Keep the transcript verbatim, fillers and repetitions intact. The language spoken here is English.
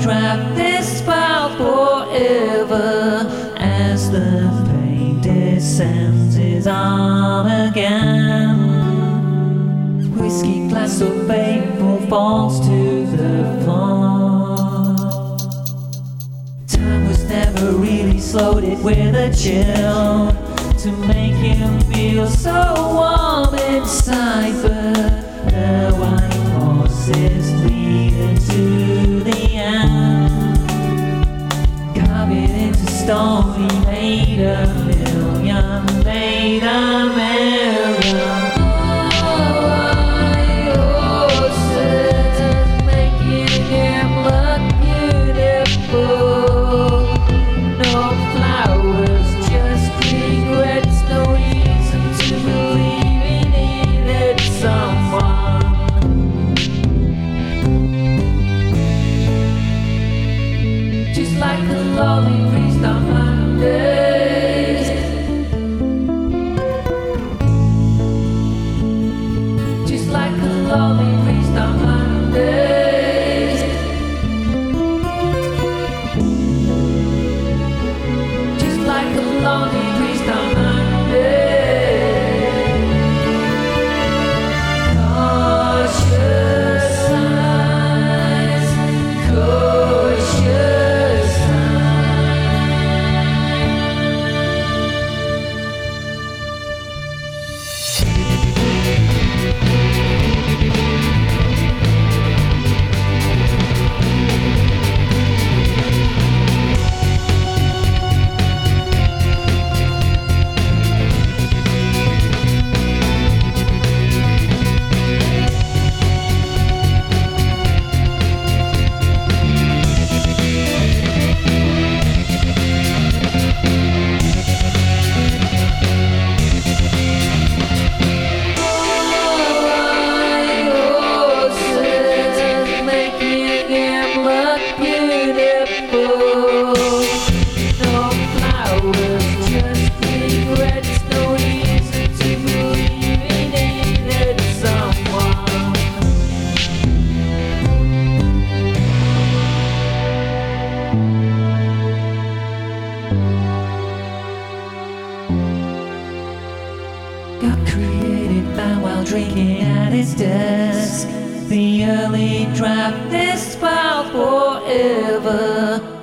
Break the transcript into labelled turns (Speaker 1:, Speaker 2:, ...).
Speaker 1: draft this file forever as the pain descends his arm again. Whiskey glass of April falls to the floor. Time was never really slowed it with a chill to make him feel so warm inside, but the white horses leading to the end. Carve it into stone, he made a million, made a million. Like a lonely priest on Mondays, just like a lonely priest on Mondays, just like a lonely priest on Mondays. Cautious signs, cautious. Got created by while drinking at his desk. The early draft this file forever.